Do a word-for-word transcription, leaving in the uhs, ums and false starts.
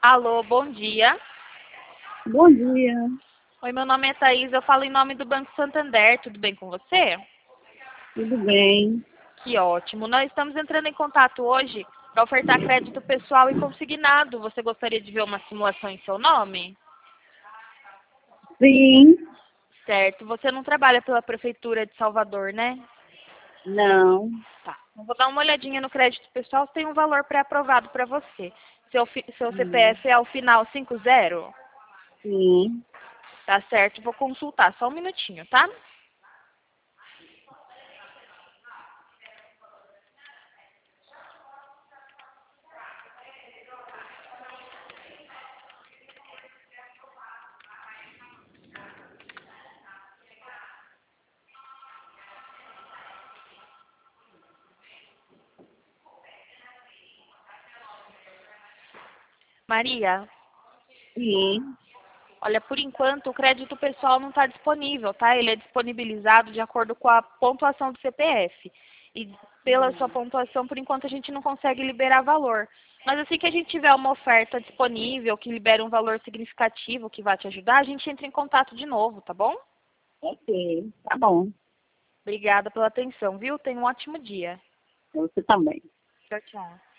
Alô, bom dia. Bom dia. Oi, meu nome é Thaís, eu falo em nome do Banco Santander, tudo bem com você? Tudo bem? Que ótimo. Nós estamos entrando em contato hoje para ofertar crédito pessoal e consignado. Você gostaria de ver uma simulação em seu nome? Sim. Certo. Você não trabalha pela Prefeitura de Salvador, né? Não. Tá. Eu vou dar uma olhadinha no crédito pessoal, se tem um valor pré-aprovado para você. Seu, fi- seu Hum, C P F é o final cinco zero? Sim. Tá certo, vou consultar. Só um minutinho, tá? Maria, Sim. olha, por enquanto o crédito pessoal não está disponível, tá? Ele é disponibilizado de acordo com a pontuação do C P F. E pela sua pontuação, por enquanto a gente não consegue liberar valor. Mas assim que a gente tiver uma oferta disponível, que libere um valor significativo que vai te ajudar, a gente entra em contato de novo, tá bom? Ok. Tá bom. Obrigada pela atenção, viu? Tenha um ótimo dia. Você também. Tchau, tchau.